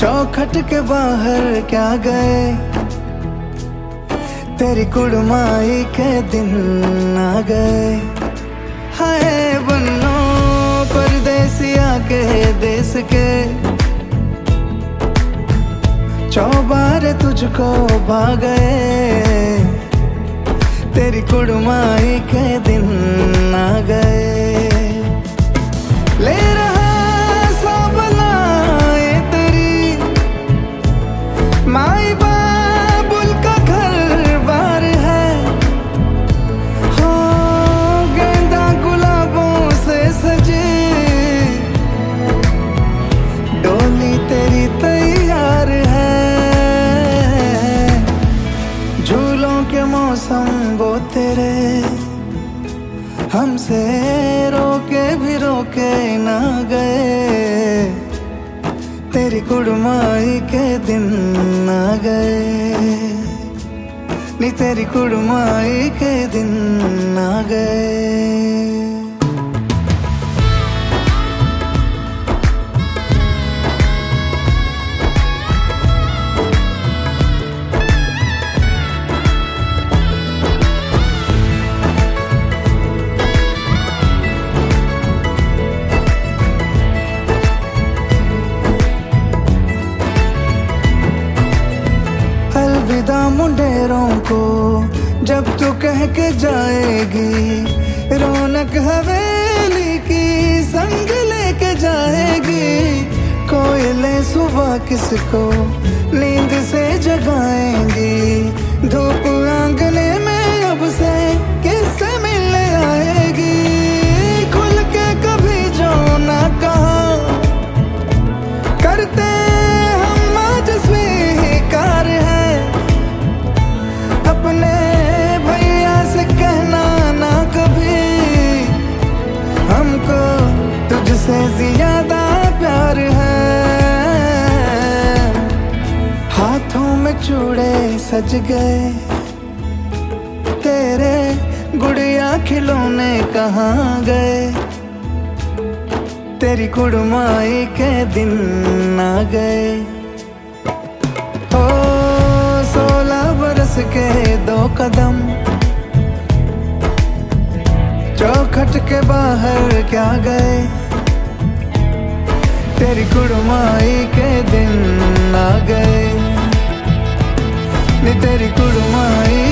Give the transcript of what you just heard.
चौखट के बाहर क्या गए, तेरी कुड़माई के दिन आ गए। हाय बन्नो परदेसिया के देश के, चौबारे तुझको भा गए, तेरी कुड़माई के दिन आ गए। ले रहा सब लाए तेरी माई बाबुल का घर बार है, हो गेंदा गुलाबों से सजी डोली तेरी तैयार है। झूलों के मौसम वो तेरे, हमसे रोके भी रोके ना गए, तेरी कुड़माई के दिन आ गए, नी तेरी कुड़माई के दिन आ गए। अलविदा मुंडेरों को जब तू कह के जाएगी, रौनक हवेली की संग लेके जाएगी। कोयले सुबह किसको नींद से जगाएंगी, धूप आंगने में अब से किससे मिलने आएगी। खुल के कभी जो ना कहा करते हम आज स्वीकार है, अपने भैया से कहना ना कभी, हमको तुझसे ज्यादा प्यार है। हाथों में चूड़े सज गए, तेरे गुड़िया खिलौने कहाँ गए, तेरी कुड़माई के दिन आ गए। ओ 16 बरस के 2 कदम, चौखट के बाहर क्या गए, तेरी कुड़माई के दिन आ गए, नी तेरी कुड़माई